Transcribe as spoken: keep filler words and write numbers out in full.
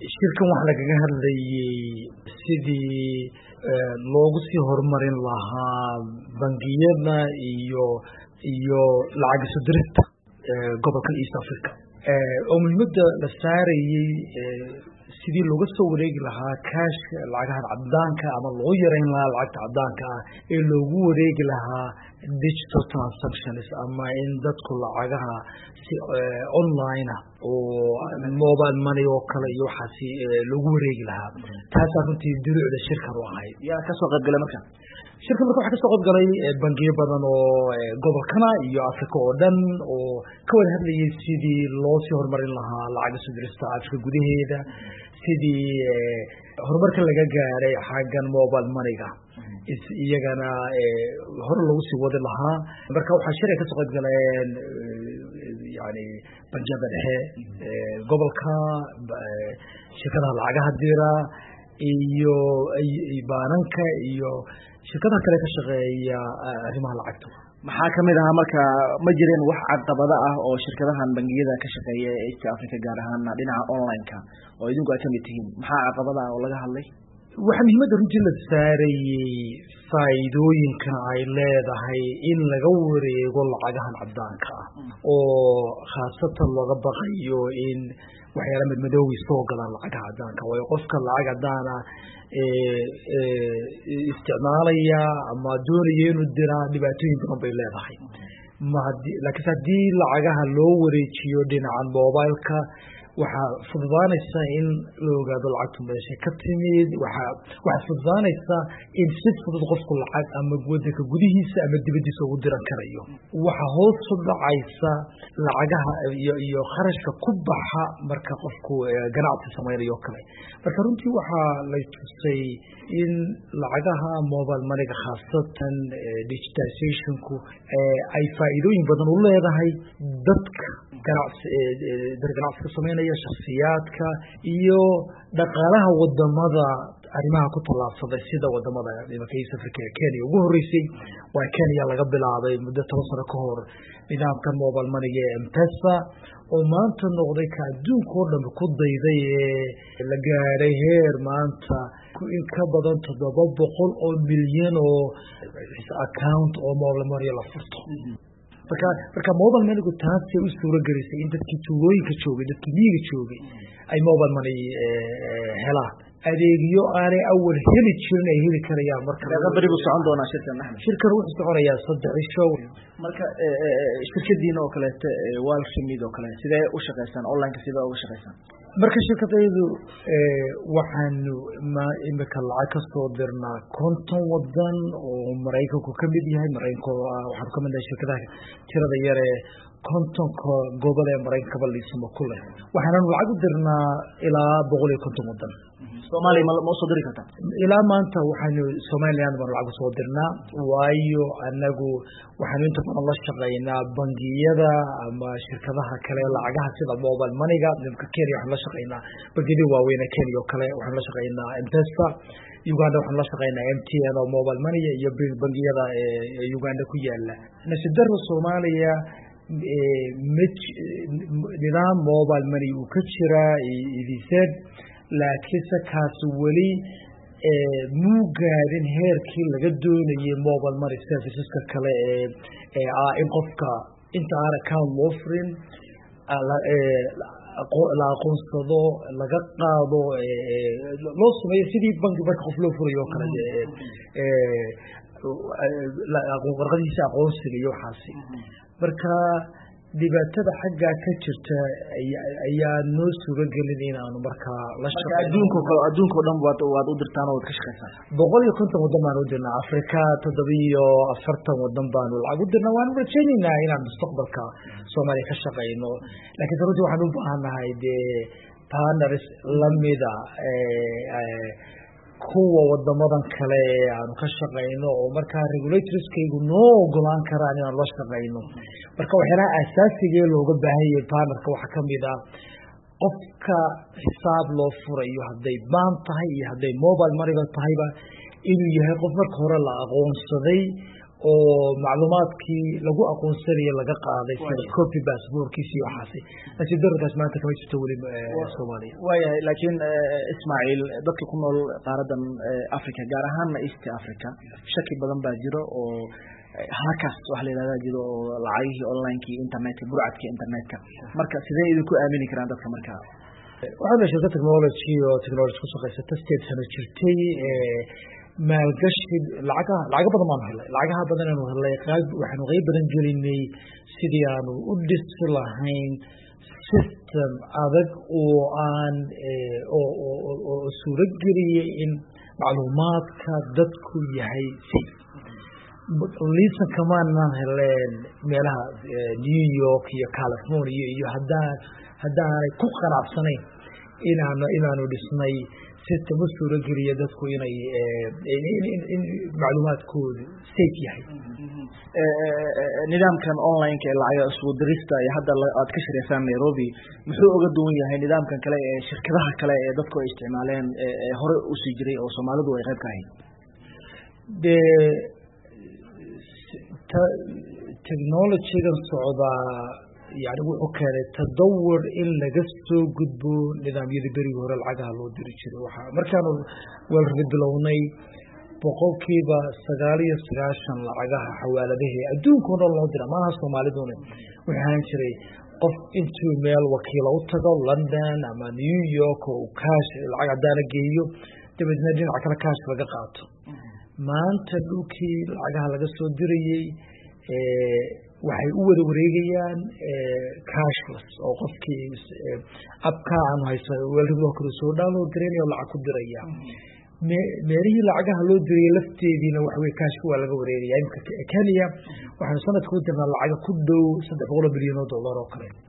shirkan waxaa lagaga hadlayay sidii loogu sii horumarin lahaa bangiyada iyo iyo lacag isu dirista gobolkan East Africa oo muhiimada la saarayay sidii looga soo wareegi lahaa cash lacagaha caddaanka ama loo yareyn lahaa lacagta caddaanka ah ee loogu wareegi lahaa digital transactions ama in dadku lacagaha si online ah oo mobile money oo kale iyo waxaasi loogu wareegi lahaa taas runtii duruucda shirkan u ahayd yaa ka soo qayb galay marka shirkan marka waxaa ka soo qayb galay bangiyo badan oo gobolkana iyo Afrika oo dhan oo ka wada hadlayay sidii loo sii horumarin lahaa lacag isu dirista Afrika gudaheeda sidii horumarka laga gaaray xaggan mobile money-ga iyagana hore lagu sii wadi lahaa marka waxaa shir ay ka soo qayb galeen yani banjada dhexe gobolka shirkadaha lacagaha dira iyo baananka iyo shirkadaha kale ka shaqeeya arrimaha lacagta maxaa kamid ahaa marka ma jireen wax caqabado ah oo shirkadahan bangiyada ka shaqeeya ee East Africa gaar ahaan dhinaca online-ka oo idinku ay kamid tihiin maxaa caqabado ah oo laga hadlay waxa muhiimada runtii la saarayay faa'iidooyinka ay leedahay in laga wareego lacagahan caddaanka ah oo khaasatan looga baqayo in waxyaala madmadowga soo galaan lacagaha caddaanka waayo qofka lacag caddaana isticmaalaya ama doonaya inuu diraa dhibaatooyin badan bay leedahay laakiin haddii lacagaha loo wareejiyo dhinaca mobileka waxaa fududaanaysa in la ogaado lacagtu meesha ka timid waxaa waxaa fududaanaysa in si fudud qofku lacag ama wadanka gudihiisa ama dibadiisa ugu diran karayo waxaa hoos u dhacaysa lacagaha iyo iyo kharashka ku baxa marka qofku ganacsi samaynayo kale marka runtii waxaa la tusay in lacagaha mobile money-ga khaasatan digitalizationku ay faa'iidooyin badan u leedahay dadka ganacsi dar ganacsiga sameynaya shakhsiyaadka iyo dhaqaalaha wadamada arrimaha ku tallaabsaday sida wadamada imanka East Africa Kenya ugu horeysay waa Kenya laga bilaabay muddo toban sano ka hor nidaamkan mobile money-ga ee M-Pesa oo maanta noqday ka adduunka oo dhan ku dayday ee la gaaray heer maanta in ka badan toddoba boqol oo milyan oo account oo mobile money la furto marka marka mobile money-gu taasi u suura gelisay in dadkii tuulooyinka joogay dadkii miyiga joogay ay mobile money helaan adeegyo aanay awal heli jirin ay heli karayaan marka barigu socon doonaa shirkan Axmed shirkan wuxuu soconayaa saddex cisho marka shirkadiina oo kaleete wal shimid oo kale sidee u shaqeysaan online sidee uga shaqeysaan marka shirkadaydu waxaanu ma imika lacag ka soo dirnaa konton wadan oo Mareykanku ka mid yahay Mareykanku waxaan ka mid nahay shirkadaha tirada yar ee kontonka gobol ee Mareykanka liismo ku leh waxaanu lacag u dirnaa ilaa boqol iyo konton wadan Soomaaliya ma soo diri kartaa ilaa maanta waxaanu Soomaaliland baan lacag soo dirnaa waayo anagu waxaanu inta badan la shaqeynaa bangiyada ama shirkadaha kale lacagaha sida mobile money-ga nimka Kenya waxaan la shaqeynaa bangiyada waaweyn ee Kenya oo kale waxaan la shaqeynaa M-Pesa Uganda waxaan la shaqeynaa M T N oo mobile money iyo bangiyada ee Uganda ku yaala nasidarro Soomaaliya nidaam mobile money uu ka jira idisad laakiin kaas wali muu gaadhin heerkii laga doonayay mobile money serviceska kale ee ah in qofka inta aan account loo furin la aqoonsado laga qaado loo sameeyo sidii banki marka qof loo furayo kale warqadiisa aqoonsiga iyo waxaasi marka dhibaatada xagga ka jirta ayaa noo suura gelin inaanu markaa la shaqeeyo adduunka adduunka oo dhan waad waad u dirtaan oo ka shaqeysaan boqol iyo konton wadan baan u dirnaa Afrika toddoba iyo afartan wadan baan lacag u dirnaa waan rajaynaynaa inaan mustaqbalka Soomaaliya ka shaqeyno laakiin runtii waxaan u baahanahay dee partners lamida kuwa wadamadan kale aanu ka shaqeyno oo markaa regulatorskeegu noo ogolaan karaan inaan la shaqeyno marka waxyaalaha asaasiga looga baahan yahay partnerka waxaa kamid ah qofka xisaab loo furayo hadday baan tahay iyo hadday mobile money tahayba inuu yahay qof marka hore la aqoonsaday oo macluumaadkii lagu aqoonsanayo laga qaaday sida copy passportkiisi iyo waxaasi laakiin dararkaas maanta kama jirto weli Soomaaliya waayahay laakiin Ismaaciil dadka ku nool qaaradan Afrika gaar ahaan East Africa shaki badan baa jiro oo halkaas wax la yiraahdo jiro oo lacagihii online-kii internet-ka burcadka internet-ka marka sidee idinku aamini karaan dadka marka waxaa shirkad technology oo technology ku shaqeysata state sano jirtay maalgashi lacagaha lacaga badan baan helay lacagaha badan aanu helay qaab waxaanu qayb badan gelinay sidii aanu u dhisi lahayn system adag oo aan oo oo suurageliyay in macluumaadka dadku yahay safe liisan kamaanaan heleen meelaha New York iyo California iyo haddaan haddaanay ku qanacsanayn inaanu inaanu dhisnay system u suurageliya dadku inay in macluumaadkoodu safe yahay nidaamkan online-ka ee lacag isku dirista iyo hadda aad ka shaqeysaan Nairobi muxuu uga duwan yahay nidaamkan kale ee shirkadaha kale ee dadku ay isticmaaleen ee hore u sii jiray oo Soomaalidu ay qayb ka ahayd de technology-gan socda يعني wuxuu keenay tadawur in laga soo gudbo nidaamyadii berigii hore lacagaha loo diri jiray waxa markaanu weelka bilownay boqolkiiba sagaal iyo sagaashan lacagaha xawaaladaha adduunka oo dhan loo dira maaha Soomaaliduna waxaan jiray qof intuu meel wakiil u tago London ama New York oo cash lacag cadaan geeyo dibadna dhinaca kale cash laga qaato maanta dhulkii lacagaha laga soo dirayay ee waxay u wada wareegayaan cashless oo qofkii abka aan haysan weelka kale soo download gareeyo lacag ku diraya meelihii lacagaha loo diray lafteediina wax way cashka waa laga wareegaya imka Kenya waxaan sanadkii u dirnaa lacag ku dhow saddex boqol bilyan oo dollar oo kale